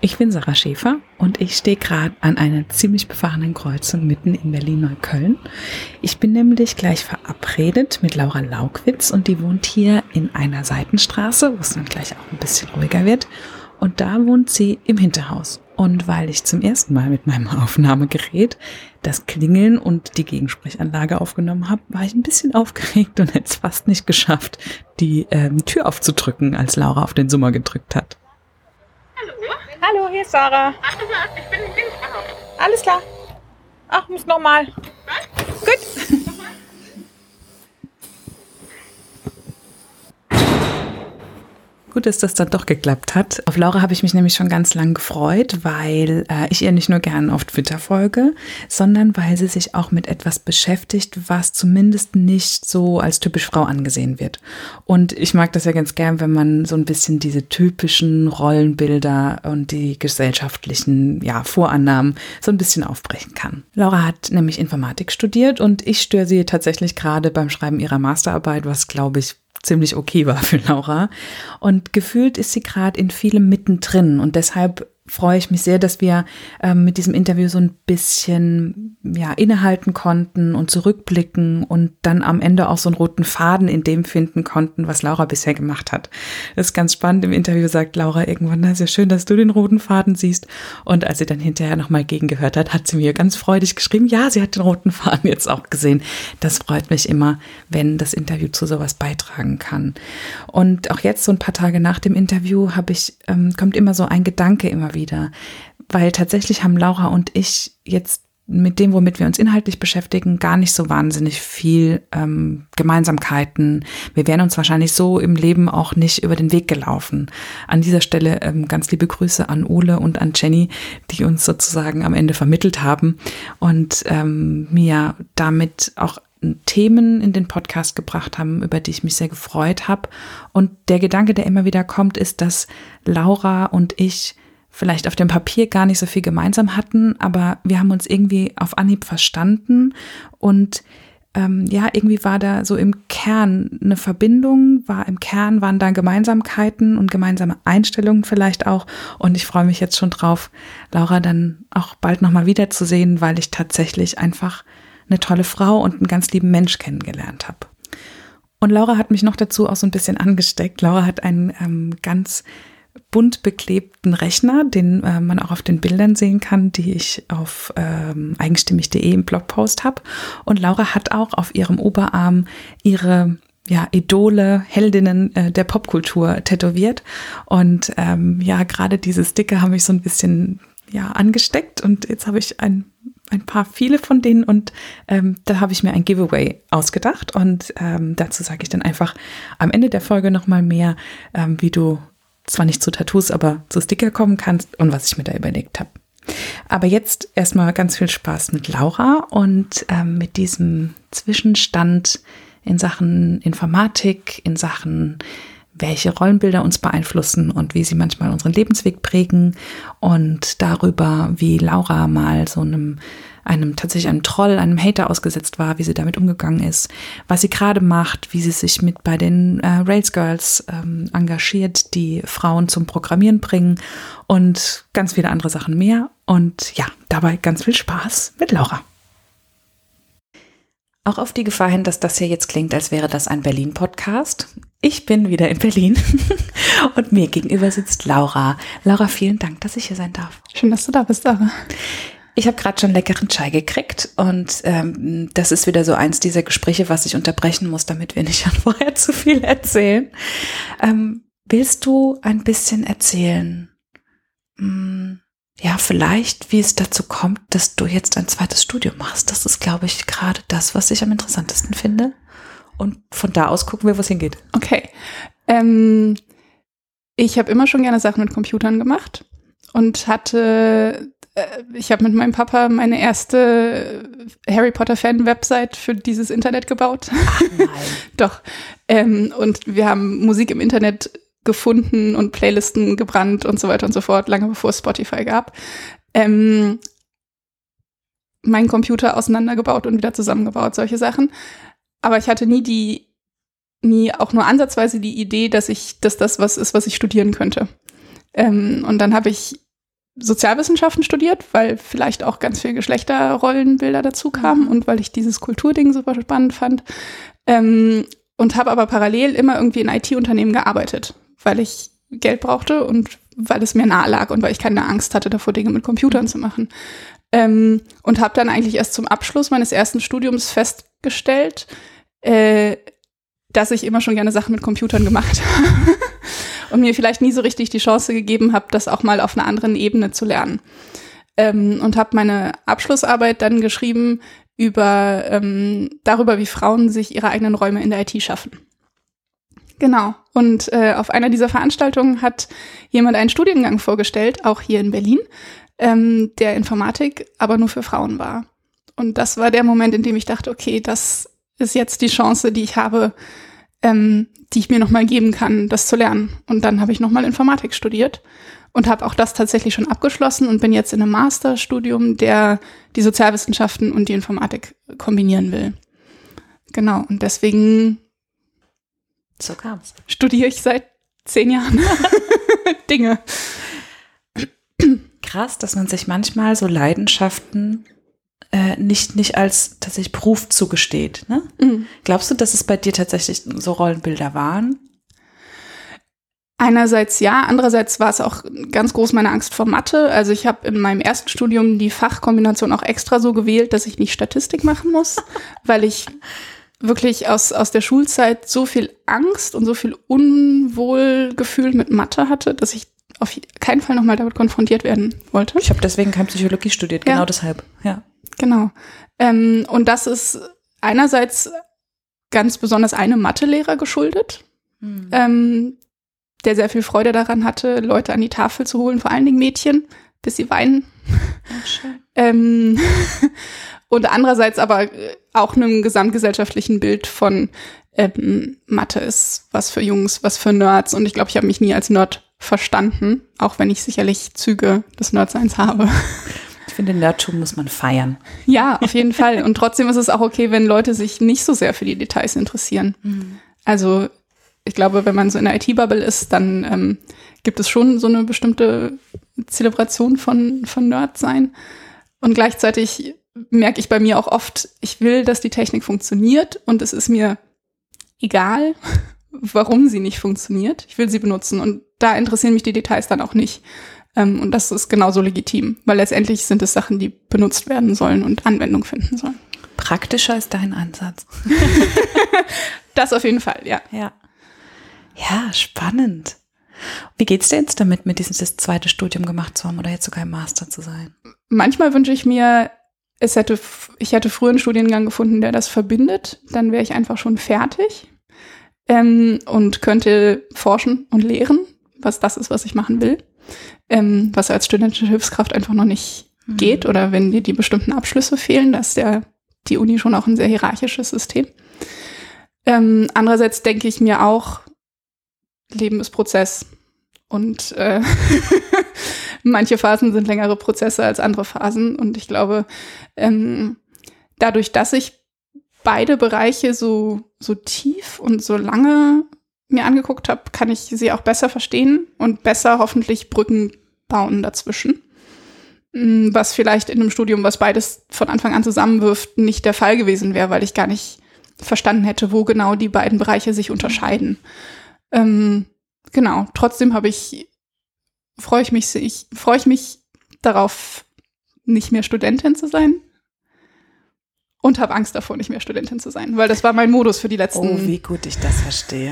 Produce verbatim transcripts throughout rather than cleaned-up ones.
Ich bin Sarah Schäfer und ich stehe gerade an einer ziemlich befahrenen Kreuzung mitten in Berlin-Neukölln. Ich bin nämlich gleich verabredet mit Laura Laukwitz und die wohnt hier in einer Seitenstraße, wo es dann gleich auch ein bisschen ruhiger wird. Und da wohnt sie im Hinterhaus. Und weil ich zum ersten Mal mit meinem Aufnahmegerät das Klingeln und die Gegensprechanlage aufgenommen habe, war ich ein bisschen aufgeregt und hätte es fast nicht geschafft, die ähm, Tür aufzudrücken, als Laura auf den Summer gedrückt hat. Hallo? Hallo, hier ist Sarah. Ach, ich bin im Hinterhaus. Alles klar. Ach, muss nochmal. Was? Gut. Gut, dass das dann doch geklappt hat. Auf Laura habe ich mich nämlich schon ganz lang gefreut, weil äh, ich ihr nicht nur gern auf Twitter folge, sondern weil sie sich auch mit etwas beschäftigt, was zumindest nicht so als typisch Frau angesehen wird. Und ich mag das ja ganz gern, wenn man so ein bisschen diese typischen Rollenbilder und die gesellschaftlichen ja, Vorannahmen so ein bisschen aufbrechen kann. Laura hat nämlich Informatik studiert und ich störe sie tatsächlich gerade beim Schreiben ihrer Masterarbeit, was, glaube ich, ziemlich okay war für Laura. Und gefühlt ist sie gerade in vielem mittendrin. Und deshalb freue ich mich sehr, dass wir ähm, mit diesem Interview so ein bisschen ja, innehalten konnten und zurückblicken und dann am Ende auch so einen roten Faden in dem finden konnten, was Laura bisher gemacht hat. Das ist ganz spannend. Im Interview sagt Laura irgendwann, na, ist ja schön, dass du den roten Faden siehst. Und als sie dann hinterher nochmal gegengehört hat, hat sie mir ganz freudig geschrieben, ja, sie hat den roten Faden jetzt auch gesehen. Das freut mich immer, wenn das Interview zu sowas beitragen kann. Und auch jetzt, so ein paar Tage nach dem Interview, habe ich, ähm, kommt immer so ein Gedanke immer wieder, weil tatsächlich haben Laura und ich jetzt mit dem, womit wir uns inhaltlich beschäftigen, gar nicht so wahnsinnig viel ähm, Gemeinsamkeiten. Wir wären uns wahrscheinlich so im Leben auch nicht über den Weg gelaufen. An dieser Stelle ähm, ganz liebe Grüße an Ole und an Jenny, die uns sozusagen am Ende vermittelt haben und ähm, mir damit auch Themen in den Podcast gebracht haben, über die ich mich sehr gefreut habe. Und der Gedanke, der immer wieder kommt, ist, dass Laura und ich vielleicht auf dem Papier gar nicht so viel gemeinsam hatten, aber wir haben uns irgendwie auf Anhieb verstanden und ähm, ja, irgendwie war da so im Kern eine Verbindung, war im Kern waren da Gemeinsamkeiten und gemeinsame Einstellungen vielleicht auch und ich freue mich jetzt schon drauf, Laura dann auch bald nochmal wiederzusehen, weil ich tatsächlich einfach eine tolle Frau und einen ganz lieben Mensch kennengelernt habe. Und Laura hat mich noch dazu auch so ein bisschen angesteckt. Laura hat einen ähm, ganz bunt beklebten Rechner, den äh, man auch auf den Bildern sehen kann, die ich auf ähm, eigenstimmig punkt de im Blogpost habe. Und Laura hat auch auf ihrem Oberarm ihre ja, Idole, Heldinnen äh, der Popkultur tätowiert. Und ähm, ja, gerade diese Sticker haben mich so ein bisschen ja angesteckt. Und jetzt habe ich ein ein paar, viele von denen und ähm, da habe ich mir ein Giveaway ausgedacht und ähm, dazu sage ich dann einfach am Ende der Folge nochmal mehr, ähm, wie du zwar nicht zu Tattoos, aber zu Sticker kommen kannst und was ich mir da überlegt habe. Aber jetzt erstmal ganz viel Spaß mit Laura und ähm, mit diesem Zwischenstand in Sachen Informatik, in Sachen welche Rollenbilder uns beeinflussen und wie sie manchmal unseren Lebensweg prägen und darüber, wie Laura mal so einem, einem tatsächlich einem Troll, einem Hater ausgesetzt war, wie sie damit umgegangen ist, was sie gerade macht, wie sie sich mit bei den äh, Rails Girls ähm, engagiert, die Frauen zum Programmieren bringen und ganz viele andere Sachen mehr. Und ja, dabei ganz viel Spaß mit Laura. Auch auf die Gefahr hin, dass das hier jetzt klingt, als wäre das ein Berlin-Podcast. Ich bin wieder in Berlin und mir gegenüber sitzt Laura. Laura, vielen Dank, dass ich hier sein darf. Schön, dass du da bist, Sarah. Ich habe gerade schon leckeren Chai gekriegt und ähm, das ist wieder so eins dieser Gespräche, was ich unterbrechen muss, damit wir nicht schon vorher zu viel erzählen. Ähm, willst du ein bisschen erzählen, hm, ja, vielleicht, wie es dazu kommt, dass du jetzt ein zweites Studium machst? Das ist, glaube ich, gerade das, was ich am interessantesten finde. Und von da aus gucken wir, wo es hingeht. Okay. Ähm, ich habe immer schon gerne Sachen mit Computern gemacht und hatte, äh, ich habe mit meinem Papa meine erste Harry Potter-Fan-Website für dieses Internet gebaut. Ach nein. Doch. Ähm, und wir haben Musik im Internet gefunden und Playlisten gebrannt und so weiter und so fort, lange bevor es Spotify gab. Ähm, meinen Computer auseinandergebaut und wieder zusammengebaut, solche Sachen. Aber ich hatte nie die, nie auch nur ansatzweise die Idee, dass ich, dass das was ist, was ich studieren könnte. Ähm, und dann habe ich Sozialwissenschaften studiert, weil vielleicht auch ganz viel Geschlechterrollenbilder dazu kamen Mhm. und weil ich dieses Kulturding super spannend fand. Ähm, und habe aber parallel immer irgendwie in I T-Unternehmen gearbeitet, weil ich Geld brauchte und weil es mir nahe lag und weil ich keine Angst hatte davor, Dinge mit Computern zu machen. Ähm, und habe dann eigentlich erst zum Abschluss meines ersten Studiums festgestellt, äh, dass ich immer schon gerne Sachen mit Computern gemacht habe und mir vielleicht nie so richtig die Chance gegeben habe, das auch mal auf einer anderen Ebene zu lernen. Ähm, und habe meine Abschlussarbeit dann geschrieben über ähm, darüber, wie Frauen sich ihre eigenen Räume in der I T schaffen. Genau. Und äh, auf einer dieser Veranstaltungen hat jemand einen Studiengang vorgestellt, auch hier in Berlin, ähm, der Informatik aber nur für Frauen war. Und das war der Moment, in dem ich dachte, okay, das ist jetzt die Chance, die ich habe, ähm, die ich mir nochmal geben kann, das zu lernen. Und dann habe ich nochmal Informatik studiert und habe auch das tatsächlich schon abgeschlossen und bin jetzt in einem Masterstudium, der die Sozialwissenschaften und die Informatik kombinieren will. Genau, und deswegen So kam's. studiere ich seit zehn Jahren Dinge. Krass, dass man sich manchmal so Leidenschaften äh, nicht, nicht als tatsächlich Beruf zugesteht. Ne? Mhm. Glaubst du, dass es bei dir tatsächlich so Rollenbilder waren? Einerseits ja, andererseits war es auch ganz groß meine Angst vor Mathe. Also ich habe in meinem ersten Studium die Fachkombination auch extra so gewählt, dass ich nicht Statistik machen muss, weil ich wirklich aus, aus der Schulzeit so viel Angst und so viel Unwohlgefühl mit Mathe hatte, dass ich auf keinen Fall nochmal damit konfrontiert werden wollte. Ich habe deswegen kein Psychologie studiert, Ja. genau deshalb. Ja. Genau. Ähm, und das ist einerseits ganz besonders einem Mathelehrer geschuldet, Hm. ähm, der sehr viel Freude daran hatte, Leute an die Tafel zu holen, vor allen Dingen Mädchen, bis sie weinen. Oh, schön. Ähm, und andererseits aber auch einem gesamtgesellschaftlichen Bild von ähm, Mathe ist was für Jungs, was für Nerds. Und ich glaube, ich habe mich nie als Nerd verstanden, auch wenn ich sicherlich Züge des Nerdseins habe. Ich finde, Nerdtum muss man feiern. Ja, auf jeden Fall. Und trotzdem ist es auch okay, wenn Leute sich nicht so sehr für die Details interessieren. Mhm. Also ich glaube, wenn man so in der I T-Bubble ist, dann ähm, gibt es schon so eine bestimmte Zelebration von, von Nerdsein. Und gleichzeitig merke ich bei mir auch oft, ich will, dass die Technik funktioniert und es ist mir egal, warum sie nicht funktioniert. Ich will sie benutzen und da interessieren mich die Details dann auch nicht. Ähm, und das ist genauso legitim, weil letztendlich sind es Sachen, die benutzt werden sollen und Anwendung finden sollen. Praktischer ist dein Ansatz. Das auf jeden Fall, ja. Ja. Ja, spannend. Wie geht's dir jetzt damit, mit diesem das zweite Studium gemacht zu haben oder jetzt sogar im Master zu sein? Manchmal wünsche ich mir, es hätte, ich hätte früher einen Studiengang gefunden, der das verbindet. Dann wäre ich einfach schon fertig ähm, und könnte forschen und lehren, was das ist, was ich machen will. Ähm, was als studentische Hilfskraft einfach noch nicht mhm. geht oder wenn dir die bestimmten Abschlüsse fehlen, da ist der, die Uni schon auch ein sehr hierarchisches System. Ähm, andererseits denke ich mir auch, Leben ist Prozess und äh, manche Phasen sind längere Prozesse als andere Phasen und ich glaube, ähm, dadurch, dass ich beide Bereiche so, so tief und so lange mir angeguckt habe, kann ich sie auch besser verstehen und besser hoffentlich Brücken bauen dazwischen. Was vielleicht in einem Studium, was beides von Anfang an zusammenwirft, nicht der Fall gewesen wäre, weil ich gar nicht verstanden hätte, wo genau die beiden Bereiche sich unterscheiden. Ähm, genau, trotzdem habe ich, freue ich mich, ich freue ich mich darauf, nicht mehr Studentin zu sein und habe Angst davor, nicht mehr Studentin zu sein, weil das war mein Modus für die letzten. Oh, wie gut ich das verstehe.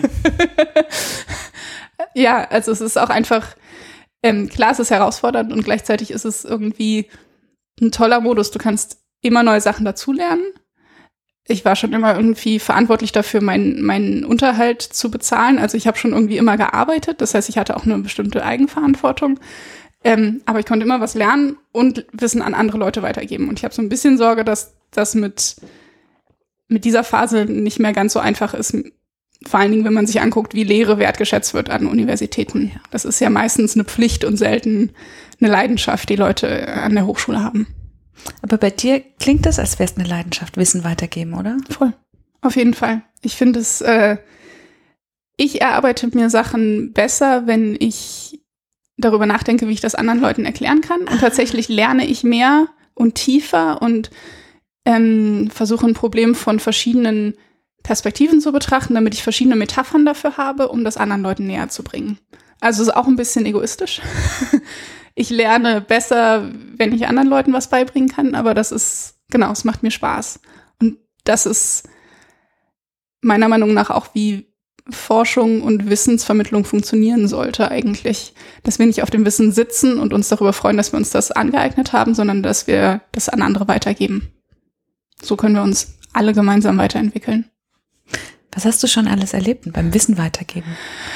Ja, also es ist auch einfach, ähm, klar, es ist herausfordernd und gleichzeitig ist es irgendwie ein toller Modus. Du kannst immer neue Sachen dazulernen. Ich war schon immer irgendwie verantwortlich dafür, meinen meinen Unterhalt zu bezahlen. Also ich habe schon irgendwie immer gearbeitet. Das heißt, ich hatte auch eine bestimmte Eigenverantwortung. Ähm, aber ich konnte immer was lernen und Wissen an andere Leute weitergeben. Und ich habe so ein bisschen Sorge, dass das mit, mit dieser Phase nicht mehr ganz so einfach ist. Vor allen Dingen, wenn man sich anguckt, wie Lehre wertgeschätzt wird an Universitäten. Das ist ja meistens eine Pflicht und selten eine Leidenschaft, die Leute an der Hochschule haben. Aber bei dir klingt das, als wäre es eine Leidenschaft, Wissen weitergeben, oder? Voll. Auf jeden Fall. Ich finde es, äh, ich erarbeite mir Sachen besser, wenn ich darüber nachdenke, wie ich das anderen Leuten erklären kann. Und tatsächlich lerne ich mehr und tiefer und ähm, versuche ein Problem von verschiedenen Perspektiven zu betrachten, damit ich verschiedene Metaphern dafür habe, um das anderen Leuten näher zu bringen. Also es ist auch ein bisschen egoistisch. Ich lerne besser, wenn ich anderen Leuten was beibringen kann, aber das ist, genau, es macht mir Spaß. Und das ist meiner Meinung nach auch, wie Forschung und Wissensvermittlung funktionieren sollte eigentlich. Dass wir nicht auf dem Wissen sitzen und uns darüber freuen, dass wir uns das angeeignet haben, sondern dass wir das an andere weitergeben. So können wir uns alle gemeinsam weiterentwickeln. Was hast du schon alles erlebt beim Wissen weitergeben?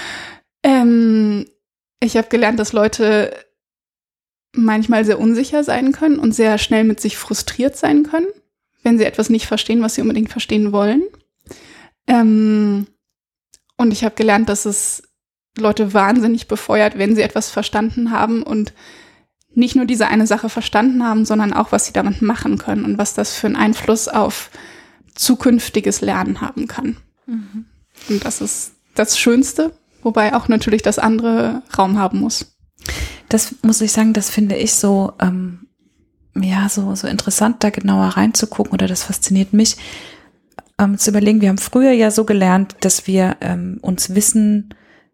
Ähm, ich habe gelernt, dass Leute manchmal sehr unsicher sein können und sehr schnell mit sich frustriert sein können, wenn sie etwas nicht verstehen, was sie unbedingt verstehen wollen. Ähm, und ich habe gelernt, dass es Leute wahnsinnig befeuert, wenn sie etwas verstanden haben und nicht nur diese eine Sache verstanden haben, sondern auch, was sie damit machen können und was das für einen Einfluss auf zukünftiges Lernen haben kann. Mhm. Und das ist das Schönste, wobei auch natürlich das andere Raum haben muss. Das muss ich sagen, das finde ich so, ähm, ja, so, so interessant, da genauer reinzugucken, oder das fasziniert mich, ähm, zu überlegen. Wir haben früher ja so gelernt, dass wir ähm, uns Wissen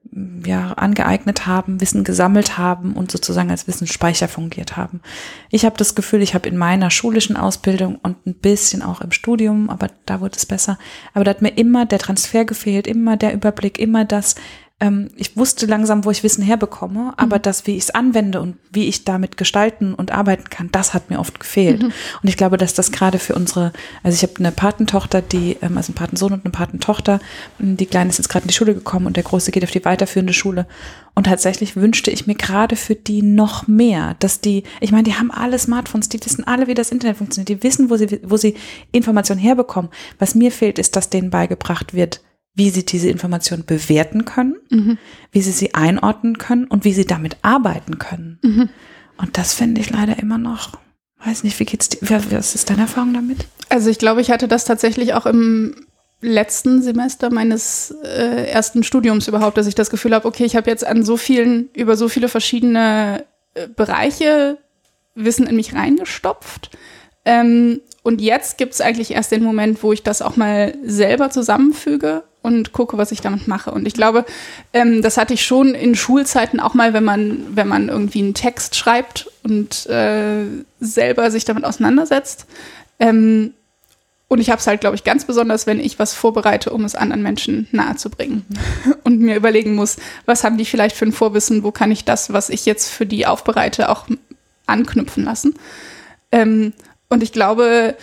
ja angeeignet haben, Wissen gesammelt haben und sozusagen als Wissensspeicher fungiert haben. Ich habe das Gefühl, ich habe in meiner schulischen Ausbildung und ein bisschen auch im Studium, aber da wurde es besser, aber da hat mir immer der Transfer gefehlt, immer der Überblick, immer das, ähm, ich wusste langsam, wo ich Wissen herbekomme, aber mhm. das, wie ich es anwende und wie ich damit gestalten und arbeiten kann, das hat mir oft gefehlt. Mhm. Und ich glaube, dass das gerade für unsere, also ich habe eine Patentochter, die, ähm, also einen Patensohn und eine Patentochter, die Kleine ist jetzt gerade in die Schule gekommen und der Große geht auf die weiterführende Schule. Und tatsächlich wünschte ich mir gerade für die noch mehr, dass die, ich meine, die haben alle Smartphones, die wissen alle, wie das Internet funktioniert, die wissen, wo sie, wo sie Informationen herbekommen. Was mir fehlt, ist, dass denen beigebracht wird, wie sie diese Informationen bewerten können, mhm. wie sie sie einordnen können und wie sie damit arbeiten können. Mhm. Und das finde ich leider immer noch, weiß nicht, wie geht's dir, was ist deine Erfahrung damit? Also ich glaube, ich hatte das tatsächlich auch im letzten Semester meines äh, ersten Studiums überhaupt, dass ich das Gefühl habe, okay, ich habe jetzt an so vielen, über so viele verschiedene äh, Bereiche Wissen in mich reingestopft. Ähm, und jetzt gibt es eigentlich erst den Moment, wo ich das auch mal selber zusammenfüge und gucke, was ich damit mache. Und ich glaube, ähm, das hatte ich schon in Schulzeiten auch mal, wenn man, wenn man irgendwie einen Text schreibt und äh, selber sich damit auseinandersetzt. Ähm, und ich habe es halt, glaube ich, ganz besonders, wenn ich was vorbereite, um es anderen Menschen nahezubringen. Mhm. Und mir überlegen muss, was haben die vielleicht für ein Vorwissen, wo kann ich das, was ich jetzt für die aufbereite, auch anknüpfen lassen. Ähm, und ich glaube,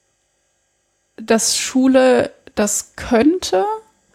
dass Schule das könnte,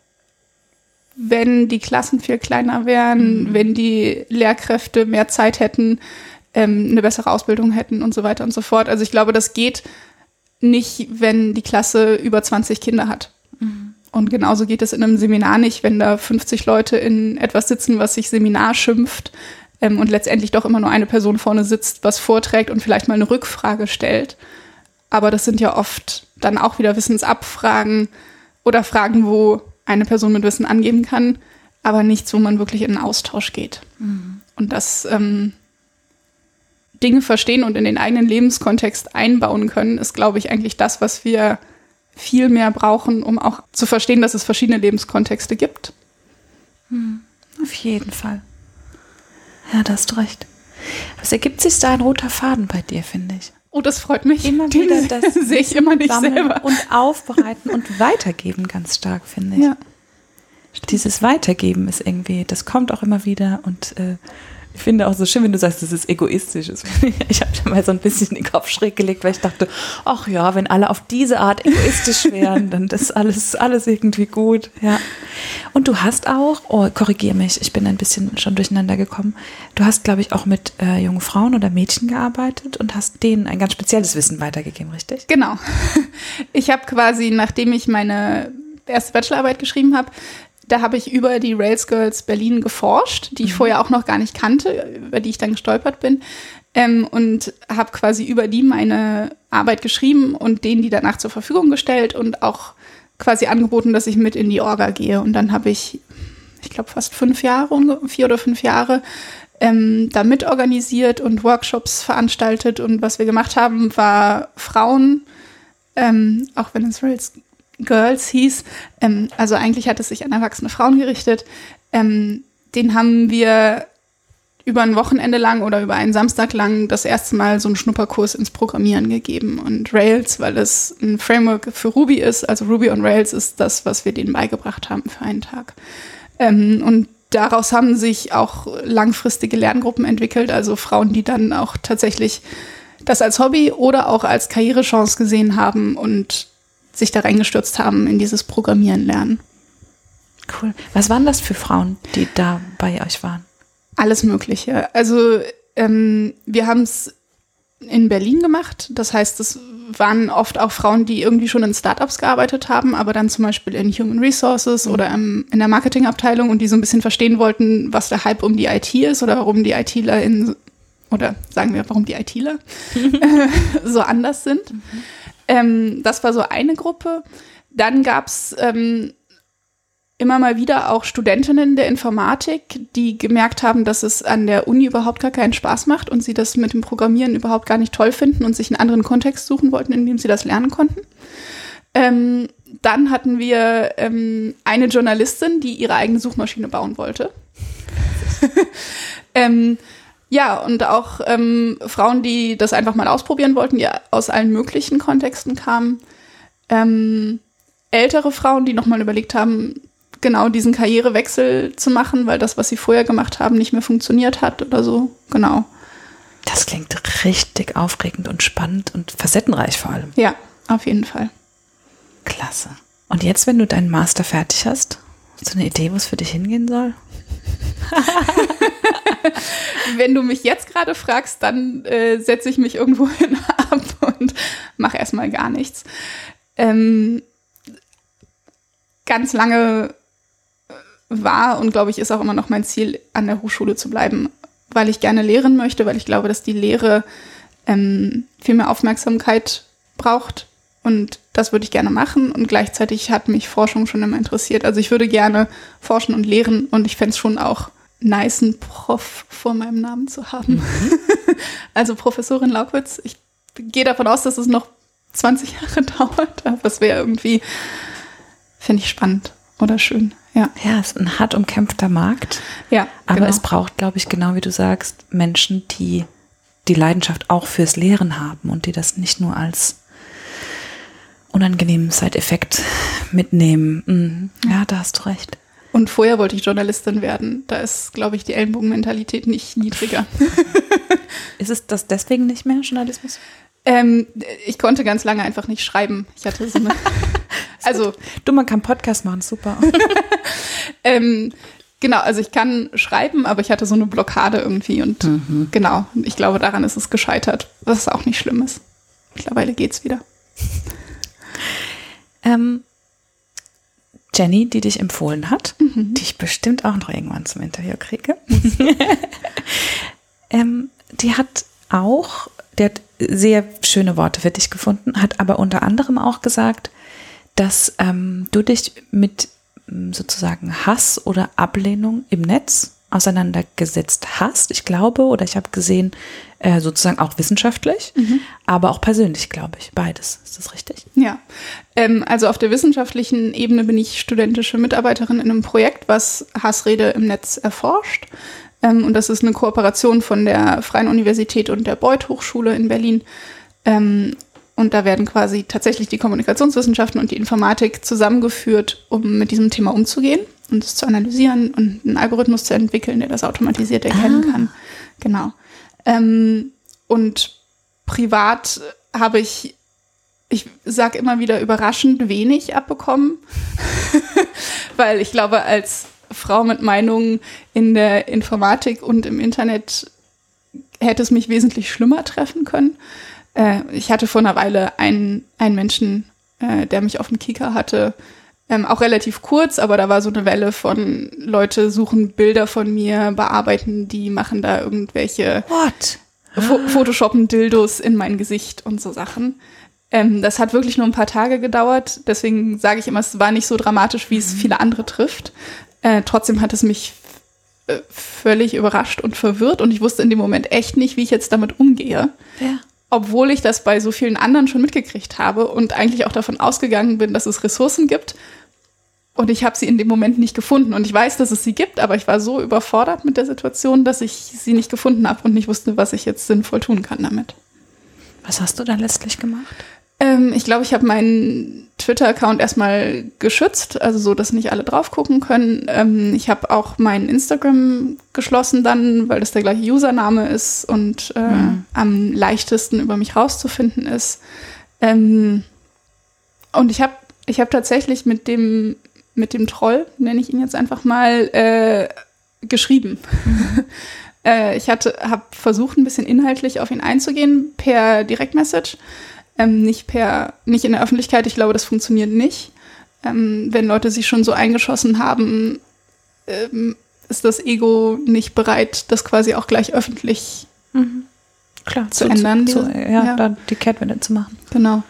wenn die Klassen viel kleiner wären, mhm. wenn die Lehrkräfte mehr Zeit hätten, ähm, eine bessere Ausbildung hätten und so weiter und so fort. Also ich glaube, das geht nicht, wenn die Klasse über zwanzig Kinder hat. Mhm. Und genauso geht es in einem Seminar nicht, wenn da fünfzig Leute in etwas sitzen, was sich Seminar schimpft, ähm, und letztendlich doch immer nur eine Person vorne sitzt, was vorträgt und vielleicht mal eine Rückfrage stellt. Aber das sind ja oft dann auch wieder Wissensabfragen oder Fragen, wo eine Person mit Wissen angeben kann, aber nichts, wo man wirklich in einen Austausch geht. Mhm. Und das ähm, Dinge verstehen und in den eigenen Lebenskontext einbauen können, ist, glaube ich, eigentlich das, was wir viel mehr brauchen, um auch zu verstehen, dass es verschiedene Lebenskontexte gibt. Mhm. Auf jeden Fall. Ja, da hast du recht. Es ergibt sich da ein roter Faden bei dir, finde ich. Oh, das freut mich. Immer wieder, das sehe ich immer nicht selber. Und aufbereiten und weitergeben ganz stark, finde ich. Ja. Dieses Weitergeben ist irgendwie, das kommt auch immer wieder und äh, ich finde auch so schön, wenn du sagst, das ist egoistisch. Ich habe da mal so ein bisschen den Kopf schräg gelegt, weil ich dachte, ach ja, wenn alle auf diese Art egoistisch wären, dann ist alles, alles irgendwie gut. Ja. Und du hast auch, oh, korrigier mich, ich bin ein bisschen schon durcheinander gekommen. Du hast, glaube ich, auch mit äh, jungen Frauen oder Mädchen gearbeitet und hast denen ein ganz spezielles Wissen weitergegeben, richtig? Genau. Ich habe quasi, nachdem ich meine erste Bachelorarbeit geschrieben habe, da habe ich über die Rails Girls Berlin geforscht, die ich mhm. vorher auch noch gar nicht kannte, über die ich dann gestolpert bin. Ähm, und habe quasi über die meine Arbeit geschrieben und denen die danach zur Verfügung gestellt und auch quasi angeboten, dass ich mit in die Orga gehe. Und dann habe ich, ich glaube, fast fünf Jahre, vier oder fünf Jahre ähm, da mitorganisiert und Workshops veranstaltet. Und was wir gemacht haben, war Frauen, ähm, auch wenn es Rails Girls hieß, ähm, also eigentlich hat es sich an erwachsene Frauen gerichtet, ähm, den haben wir über ein Wochenende lang oder über einen Samstag lang das erste Mal so einen Schnupperkurs ins Programmieren gegeben. Und Rails, weil es ein Framework für Ruby ist, also Ruby on Rails ist das, was wir denen beigebracht haben für einen Tag. Ähm, und daraus haben sich auch langfristige Lerngruppen entwickelt, also Frauen, die dann auch tatsächlich das als Hobby oder auch als Karrierechance gesehen haben und sich da reingestürzt haben in dieses Programmieren lernen. Cool. Was waren das für Frauen, die da bei euch waren? Alles Mögliche. Also ähm, wir haben es in Berlin gemacht. Das heißt, es waren oft auch Frauen, die irgendwie schon in Startups gearbeitet haben, aber dann zum Beispiel in Human Resources mhm. oder im, in der Marketingabteilung und die so ein bisschen verstehen wollten, was der Hype um die I T ist oder warum die ITler in, oder sagen wir, warum die ITler so anders sind. Mhm. Ähm, das war so eine Gruppe. Dann gab es ähm, immer mal wieder auch Studentinnen der Informatik, die gemerkt haben, dass es an der Uni überhaupt gar keinen Spaß macht und sie das mit dem Programmieren überhaupt gar nicht toll finden und sich einen anderen Kontext suchen wollten, in dem sie das lernen konnten. Ähm, dann hatten wir ähm, eine Journalistin, die ihre eigene Suchmaschine bauen wollte. ähm, ja, und auch ähm, Frauen, die das einfach mal ausprobieren wollten, die aus allen möglichen Kontexten kamen. Ähm, ältere Frauen, die nochmal überlegt haben, genau diesen Karrierewechsel zu machen, weil das, was sie vorher gemacht haben, nicht mehr funktioniert hat oder so. Genau. Das klingt richtig aufregend und spannend und facettenreich vor allem. Ja, auf jeden Fall. Klasse. Und jetzt, wenn du deinen Master fertig hast, hast du eine Idee, wo es für dich hingehen soll? Wenn du mich jetzt gerade fragst, dann äh, setze ich mich irgendwo hin ab und mache erstmal gar nichts. Ähm, ganz lange war und glaube ich ist auch immer noch mein Ziel, an der Hochschule zu bleiben, weil ich gerne lehren möchte, weil ich glaube, dass die Lehre ähm, viel mehr Aufmerksamkeit braucht und das würde ich gerne machen und gleichzeitig hat mich Forschung schon immer interessiert. Also ich würde gerne forschen und lehren und ich fände es schon auch nice, einen Prof vor meinem Namen zu haben. Mhm. Also Professorin Laukwitz, ich gehe davon aus, dass es noch zwanzig Jahre dauert, aber das wäre irgendwie, finde ich spannend oder schön. Ja, ja, es ist ein hart umkämpfter Markt. Ja, aber genau. Es braucht, glaube ich, genau wie du sagst, Menschen, die die Leidenschaft auch fürs Lehren haben und die das nicht nur als unangenehmen Side-Effekt mitnehmen. Mhm. Ja, da hast du recht. Und vorher wollte ich Journalistin werden. Da ist, glaube ich, die Ellenbogenmentalität nicht niedriger. Ist es das deswegen nicht mehr, Journalismus? Ähm, ich konnte ganz lange einfach nicht schreiben. Ich hatte so eine... also du, man kann Podcast machen, super. ähm, genau, also ich kann schreiben, aber ich hatte so eine Blockade irgendwie. Und mhm. genau, ich glaube, daran ist es gescheitert. Was auch nicht schlimm ist. Mittlerweile geht's wieder. Ähm... Jenny, die dich empfohlen hat, mhm. die ich bestimmt auch noch irgendwann zum Interview kriege, ähm, die hat auch, die hat sehr schöne Worte für dich gefunden, hat aber unter anderem auch gesagt, dass ähm, du dich mit sozusagen Hass oder Ablehnung im Netz auseinandergesetzt hast. Ich glaube, oder ich habe gesehen, äh, sozusagen auch wissenschaftlich, mhm. aber auch persönlich, glaube ich. Beides. Ist das richtig? Ja. Ähm, also auf der wissenschaftlichen Ebene bin ich studentische Mitarbeiterin in einem Projekt, was Hassrede im Netz erforscht. Ähm, und das ist eine Kooperation von der Freien Universität und der Beuth Hochschule in Berlin. Ähm, und da werden quasi tatsächlich die Kommunikationswissenschaften und die Informatik zusammengeführt, um mit diesem Thema umzugehen und es zu analysieren und einen Algorithmus zu entwickeln, der das automatisiert erkennen ah. kann. Genau. Ähm, und privat habe ich, ich sage immer wieder, überraschend wenig abbekommen, weil ich glaube, als Frau mit Meinungen in der Informatik und im Internet hätte es mich wesentlich schlimmer treffen können. Äh, ich hatte vor einer Weile einen, einen Menschen, äh, der mich auf dem Kika hatte, Ähm, auch relativ kurz, aber da war so eine Welle von Leute suchen Bilder von mir, bearbeiten die, machen da irgendwelche What? Fo- Photoshoppen Dildos in mein Gesicht und so Sachen. Ähm, das hat wirklich nur ein paar Tage gedauert, deswegen sage ich immer, es war nicht so dramatisch, wie es viele andere trifft. Äh, trotzdem hat es mich äh, völlig überrascht und verwirrt und ich wusste in dem Moment echt nicht, wie ich jetzt damit umgehe. Ja. Obwohl ich das bei so vielen anderen schon mitgekriegt habe und eigentlich auch davon ausgegangen bin, dass es Ressourcen gibt. Und ich habe sie in dem Moment nicht gefunden. Und ich weiß, dass es sie gibt, aber ich war so überfordert mit der Situation, dass ich sie nicht gefunden habe und nicht wusste, was ich jetzt sinnvoll tun kann damit. Was hast du dann letztlich gemacht? Ähm, ich glaube, ich habe meinen Twitter-Account erstmal geschützt, also so, dass nicht alle drauf gucken können. Ähm, ich habe auch meinen Instagram geschlossen dann, weil das der gleiche Username ist und äh, mhm. am leichtesten über mich rauszufinden ist. Ähm, und ich habe ich hab tatsächlich mit dem, mit dem Troll, nenne ich ihn jetzt einfach mal, äh, geschrieben. Mhm. äh, ich hatte, habe versucht, ein bisschen inhaltlich auf ihn einzugehen per Direktmessage. Ähm, nicht per, nicht in der Öffentlichkeit, ich glaube, das funktioniert nicht. Ähm, wenn Leute sich schon so eingeschossen haben, ähm, ist das Ego nicht bereit, das quasi auch gleich öffentlich mhm. Klar, zu, zu ändern. Zu, zu, ja, ja. Da die Kehrtwende zu machen. Genau.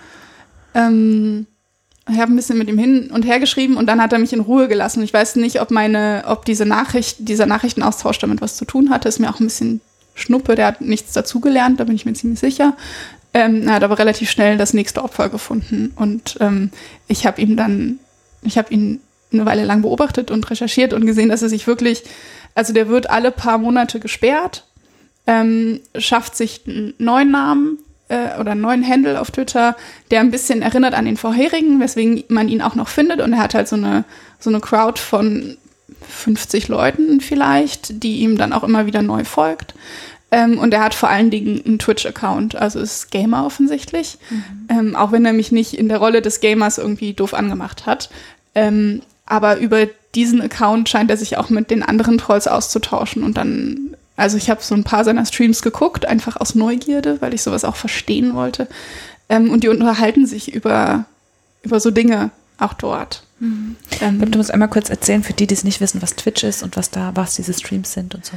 Ähm, ich habe ein bisschen mit ihm hin und her geschrieben und dann hat er mich in Ruhe gelassen. Ich weiß nicht, ob meine, ob diese Nachricht, dieser Nachrichtenaustausch damit was zu tun hatte. Ist mir auch ein bisschen Schnuppe, der hat nichts dazugelernt, da bin ich mir ziemlich sicher. Ähm, er hat aber relativ schnell das nächste Opfer gefunden und ähm, ich habe ihm dann, ich habe ihn eine Weile lang beobachtet und recherchiert und gesehen, dass er sich wirklich, also der wird alle paar Monate gesperrt, ähm, schafft sich einen neuen Namen äh, oder einen neuen Handle auf Twitter, der ein bisschen erinnert an den vorherigen, weswegen man ihn auch noch findet und er hat halt so eine, so eine Crowd von fünfzig Leuten vielleicht, die ihm dann auch immer wieder neu folgt. Ähm, und er hat vor allen Dingen einen Twitch-Account, also ist Gamer offensichtlich, mhm. ähm, auch wenn er mich nicht in der Rolle des Gamers irgendwie doof angemacht hat. Ähm, aber über diesen Account scheint er sich auch mit den anderen Trolls auszutauschen und dann, also ich habe so ein paar seiner Streams geguckt, einfach aus Neugierde, weil ich sowas auch verstehen wollte. Ähm, und die unterhalten sich über, über so Dinge auch dort. Mhm. Ähm, du musst einmal kurz erzählen, für die, die es nicht wissen, was Twitch ist und was da, was diese Streams sind und so.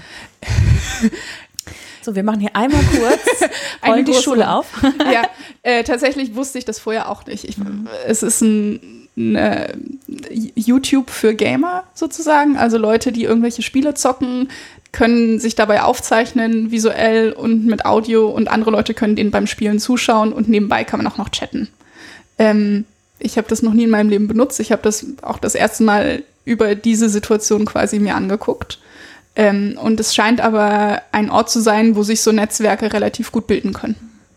So, wir machen hier einmal kurz rollen die Schule auf. Ja, äh, tatsächlich wusste ich das vorher auch nicht. Ich, mhm. Es ist ein, eine YouTube für Gamer sozusagen, also Leute, die irgendwelche Spiele zocken, können sich dabei aufzeichnen, visuell und mit Audio und andere Leute können denen beim Spielen zuschauen und nebenbei kann man auch noch chatten. Ähm, ich habe das noch nie in meinem Leben benutzt. Ich habe das auch das erste Mal über diese Situation quasi mir angeguckt. Ähm, und es scheint aber ein Ort zu sein, wo sich so Netzwerke relativ gut bilden können.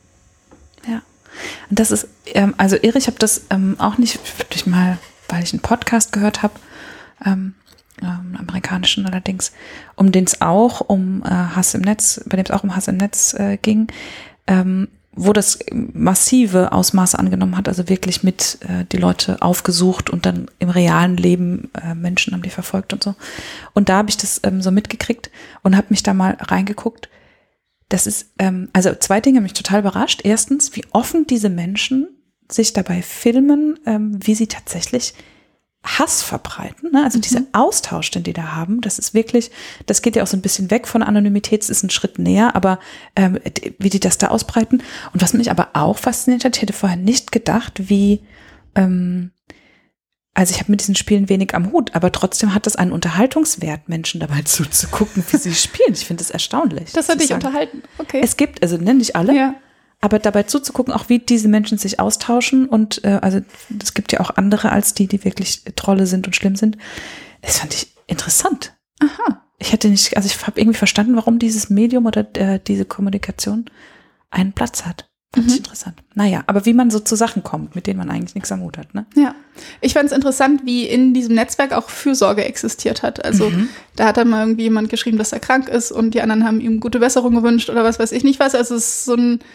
Ja, und das ist, ähm, also irre, ich habe das ähm, auch nicht, durch mal, weil ich einen Podcast gehört habe, ähm, ähm, amerikanischen allerdings, um den es auch um äh, Hass im Netz, bei dem es auch um Hass im Netz äh, ging, ähm, wo das massive Ausmaße angenommen hat, also wirklich mit äh, die Leute aufgesucht und dann im realen Leben äh, Menschen haben die verfolgt und so. Und da habe ich das ähm, so mitgekriegt und habe mich da mal reingeguckt. Das ist, ähm, also zwei Dinge haben mich total überrascht. Erstens, wie offen diese Menschen sich dabei filmen, ähm, wie sie tatsächlich Hass verbreiten, ne? Also mhm. dieser Austausch, den die da haben, das ist wirklich, das geht ja auch so ein bisschen weg von Anonymität, es ist ein Schritt näher, aber ähm, wie die das da ausbreiten. Und was mich aber auch fasziniert hat, ich hätte vorher nicht gedacht, wie, ähm, also ich habe mit diesen Spielen wenig am Hut, aber trotzdem hat das einen Unterhaltungswert, Menschen dabei zuzugucken, wie sie spielen. Ich finde das erstaunlich. Das hat dich unterhalten, okay. Es gibt, also ne, nicht alle, ja. aber dabei zuzugucken, auch wie diese Menschen sich austauschen und äh, also es gibt ja auch andere als die, die wirklich Trolle sind und schlimm sind. Das fand ich interessant. Aha. Ich hätte nicht, also ich habe irgendwie verstanden, warum dieses Medium oder äh, diese Kommunikation einen Platz hat. Fand mhm. ich interessant. Naja, aber wie man so zu Sachen kommt, mit denen man eigentlich nichts am Hut hat, ne? Ja. Ich fand es interessant, wie in diesem Netzwerk auch Fürsorge existiert hat. Also mhm. da hat dann mal irgendwie jemand geschrieben, dass er krank ist und die anderen haben ihm gute Besserung gewünscht oder was weiß ich nicht was. Also es ist so ein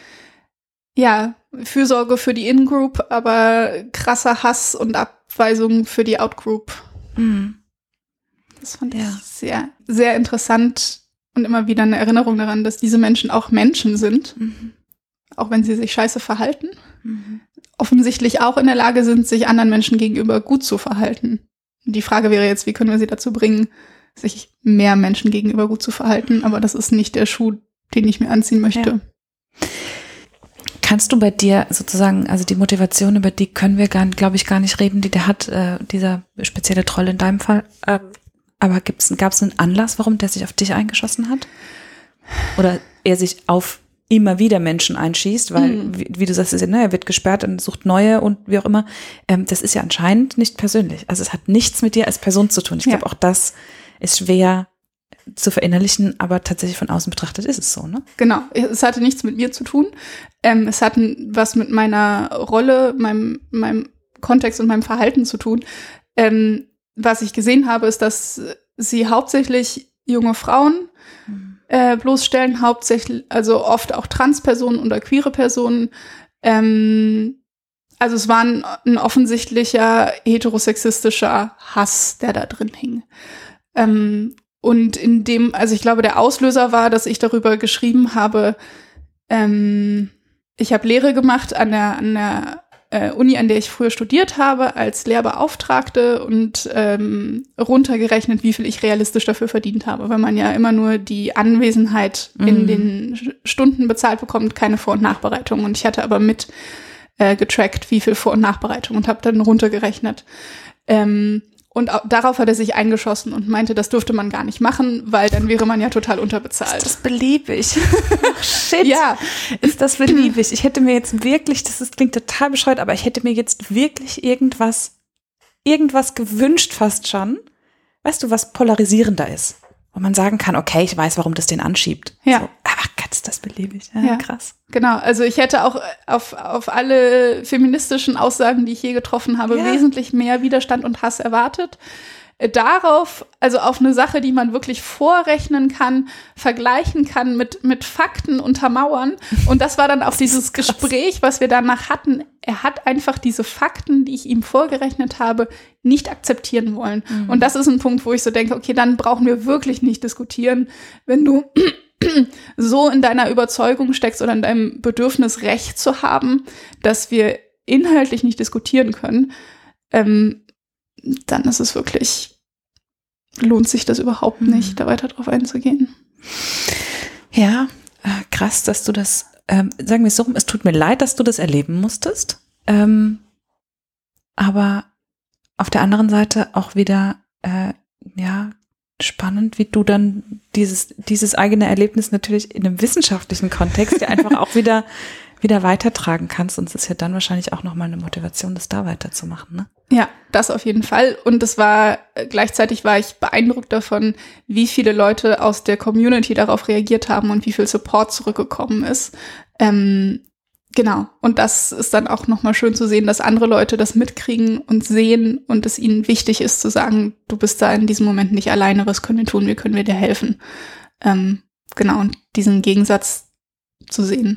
Ja, Fürsorge für die In-Group, aber krasser Hass und Abweisung für die Out-Group. Mhm. Das fand ja. ich sehr, sehr interessant und immer wieder eine Erinnerung daran, dass diese Menschen auch Menschen sind, mhm. auch wenn sie sich scheiße verhalten. Mhm. Offensichtlich auch in der Lage sind, sich anderen Menschen gegenüber gut zu verhalten. Die Frage wäre jetzt, wie können wir sie dazu bringen, sich mehr Menschen gegenüber gut zu verhalten, aber das ist nicht der Schuh, den ich mir anziehen möchte. Ja. Kannst du bei dir sozusagen, also die Motivation, über die können wir, glaube ich, gar nicht reden, die der hat, äh, dieser spezielle Troll in deinem Fall, ähm, Aber gab es einen Anlass, warum der sich auf dich eingeschossen hat? Oder er sich auf immer wieder Menschen einschießt, weil, mhm. wie, wie du sagst, ne, er wird gesperrt und sucht neue und wie auch immer. Ähm, das ist ja anscheinend nicht persönlich. Also es hat nichts mit dir als Person zu tun. Ich ja. glaube, auch das ist schwer zu verinnerlichen, aber tatsächlich von außen betrachtet ist es so, ne? Genau, es hatte nichts mit mir zu tun. Ähm, es hat was mit meiner Rolle, meinem, meinem Kontext und meinem Verhalten zu tun. Ähm, was ich gesehen habe, ist, dass sie hauptsächlich junge Frauen mhm. äh, bloßstellen, hauptsächlich, also oft auch Transpersonen oder queere Personen. Ähm, also es war ein, ein offensichtlicher heterosexistischer Hass, der da drin hing. Ähm, Und in dem, also ich glaube, der Auslöser war, dass ich darüber geschrieben habe, ähm, ich habe Lehre gemacht an der, an der äh, Uni, an der ich früher studiert habe, als Lehrbeauftragte und ähm, runtergerechnet, wie viel ich realistisch dafür verdient habe, weil man ja immer nur die Anwesenheit mhm. in den Stunden bezahlt bekommt, keine Vor- und Nachbereitung. Und ich hatte aber mit äh, getrackt, wie viel Vor- und Nachbereitung und habe dann runtergerechnet. Ähm, Und auch, darauf hat er sich eingeschossen und meinte, das dürfte man gar nicht machen, weil dann wäre man ja total unterbezahlt. Ist das beliebig? Oh, shit. Ja. Ist das beliebig? Ich hätte mir jetzt wirklich, das ist, klingt total bescheuert, aber ich hätte mir jetzt wirklich irgendwas, irgendwas gewünscht fast schon. Weißt du, was polarisierender ist? Wo man sagen kann, okay, ich weiß, warum das den anschiebt. Ja. So, aber Gott, ist das beliebig. Ja, ja. Krass. Genau, also ich hätte auch auf, auf alle feministischen Aussagen, die ich je getroffen habe, ja. wesentlich mehr Widerstand und Hass erwartet. Darauf, also auf eine Sache, die man wirklich vorrechnen kann, vergleichen kann, mit, mit Fakten untermauern. Und das war dann auch dieses Gespräch, was wir danach hatten. Er hat einfach diese Fakten, die ich ihm vorgerechnet habe, nicht akzeptieren wollen. Mhm. Und das ist ein Punkt, wo ich so denke, okay, dann brauchen wir wirklich nicht diskutieren, wenn du so in deiner Überzeugung steckst oder in deinem Bedürfnis, Recht zu haben, dass wir inhaltlich nicht diskutieren können, ähm, dann ist es wirklich, lohnt sich das überhaupt nicht, mhm. da weiter drauf einzugehen. Ja, äh, krass, dass du das, ähm, sagen wir es so rum, es tut mir leid, dass du das erleben musstest, ähm, aber auf der anderen Seite auch wieder, äh, ja, spannend, wie du dann dieses, dieses eigene Erlebnis natürlich in einem wissenschaftlichen Kontext ja einfach auch wieder, wieder weitertragen kannst. Und es ist ja dann wahrscheinlich auch nochmal eine Motivation, das da weiterzumachen, ne? Ja, das auf jeden Fall. Und es war, gleichzeitig war ich beeindruckt davon, wie viele Leute aus der Community darauf reagiert haben und wie viel Support zurückgekommen ist. Ähm, Genau. Und das ist dann auch nochmal schön zu sehen, dass andere Leute das mitkriegen und sehen und es ihnen wichtig ist zu sagen, du bist da in diesem Moment nicht alleine, was können wir tun, wie können wir dir helfen? Ähm, genau, und diesen Gegensatz zu sehen.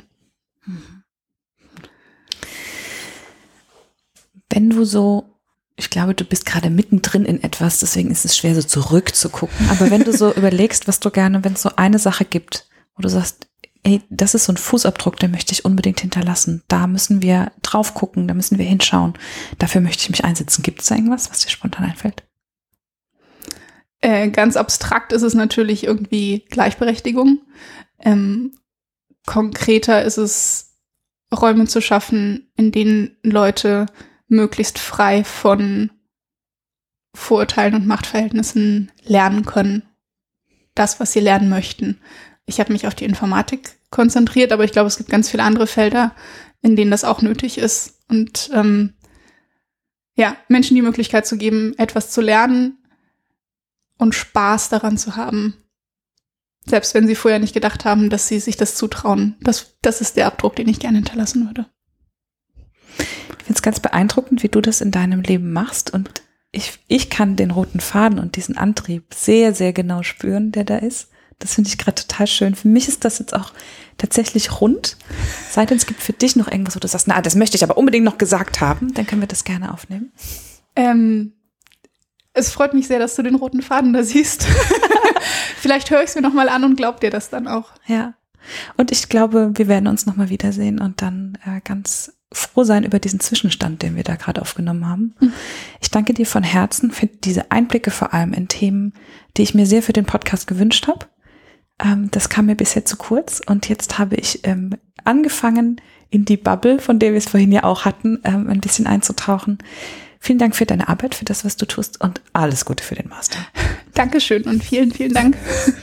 Wenn du so, ich glaube, du bist gerade mittendrin in etwas, deswegen ist es schwer so zurückzugucken, aber wenn du so überlegst, was du gerne, wenn es so eine Sache gibt, wo du sagst, ey, das ist so ein Fußabdruck, den möchte ich unbedingt hinterlassen. Da müssen wir drauf gucken, da müssen wir hinschauen. Dafür möchte ich mich einsetzen. Gibt es da irgendwas, was dir spontan einfällt? Äh, ganz abstrakt ist es natürlich irgendwie Gleichberechtigung. Ähm, konkreter ist es, Räume zu schaffen, in denen Leute möglichst frei von Vorurteilen und Machtverhältnissen lernen können. Das, was sie lernen möchten. Ich habe mich auf die Informatik konzentriert, aber ich glaube, es gibt ganz viele andere Felder, in denen das auch nötig ist. Und ähm, ja, Menschen die Möglichkeit zu geben, etwas zu lernen und Spaß daran zu haben. Selbst wenn sie vorher nicht gedacht haben, dass sie sich das zutrauen. Das, das ist der Abdruck, den ich gerne hinterlassen würde. Ich finde es ganz beeindruckend, wie du das in deinem Leben machst. Und ich, ich kann den roten Faden und diesen Antrieb sehr, sehr genau spüren, der da ist. Das finde ich gerade total schön. Für mich ist das jetzt auch tatsächlich rund. Sei denn, es gibt für dich noch irgendwas, wo du sagst, na, das möchte ich aber unbedingt noch gesagt haben. Dann können wir das gerne aufnehmen. Ähm, es freut mich sehr, dass du den roten Faden da siehst. Vielleicht höre ich es mir noch mal an und glaub dir das dann auch. Ja. Und ich glaube, wir werden uns noch mal wiedersehen und dann äh, ganz froh sein über diesen Zwischenstand, den wir da gerade aufgenommen haben. Mhm. Ich danke dir von Herzen für diese Einblicke, vor allem in Themen, die ich mir sehr für den Podcast gewünscht habe. Ähm, das kam mir bisher zu kurz und jetzt habe ich ähm, angefangen, in die Bubble, von der wir es vorhin ja auch hatten, ähm, ein bisschen einzutauchen. Vielen Dank für deine Arbeit, für das, was du tust und alles Gute für den Master. Dankeschön und vielen, vielen Dank.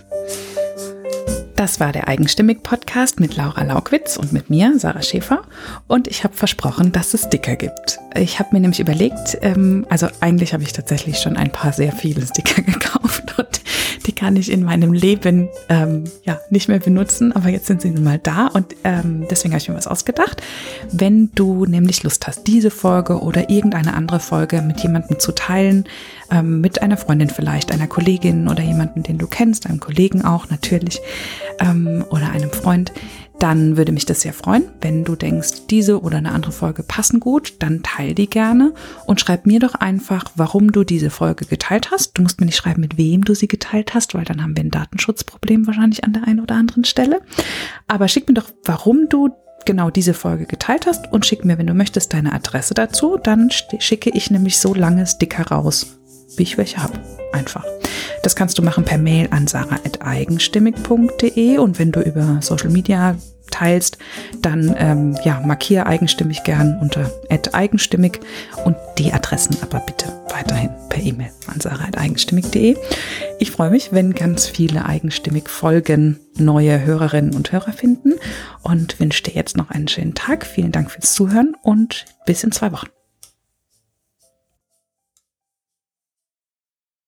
Das war der Eigenstimmig-Podcast mit Laura Laukwitz und mit mir, Sarah Schäfer. Und ich habe versprochen, dass es Sticker gibt. Ich habe mir nämlich überlegt, ähm, also eigentlich habe ich tatsächlich schon ein paar sehr viele Sticker gekauft und die kann ich in meinem Leben ähm, ja nicht mehr benutzen, aber jetzt sind sie nun mal da und ähm, deswegen habe ich mir was ausgedacht. Wenn du nämlich Lust hast, diese Folge oder irgendeine andere Folge mit jemandem zu teilen, ähm, mit einer Freundin vielleicht, einer Kollegin oder jemanden, den du kennst, einem Kollegen auch natürlich ähm, oder einem Freund, dann würde mich das sehr freuen. Wenn du denkst, diese oder eine andere Folge passen gut, dann teile die gerne und schreib mir doch einfach, warum du diese Folge geteilt hast. Du musst mir nicht schreiben, mit wem du sie geteilt hast, weil dann haben wir ein Datenschutzproblem wahrscheinlich an der einen oder anderen Stelle. Aber schick mir doch, warum du genau diese Folge geteilt hast und schick mir, wenn du möchtest, deine Adresse dazu. Dann schicke ich nämlich so lange Sticker raus, wie ich welche habe. Einfach. Das kannst du machen per Mail an sarah at eigenstimmig punkt de und wenn du über Social Media teilst, dann ähm, ja, markiere eigenstimmig gern unter at eigenstimmig und die Adressen aber bitte weiterhin per E-Mail an sarah at eigenstimmig punkt de. Ich freue mich, wenn ganz viele eigenstimmig Folgen neue Hörerinnen und Hörer finden und wünsche dir jetzt noch einen schönen Tag. Vielen Dank fürs Zuhören und bis in zwei Wochen.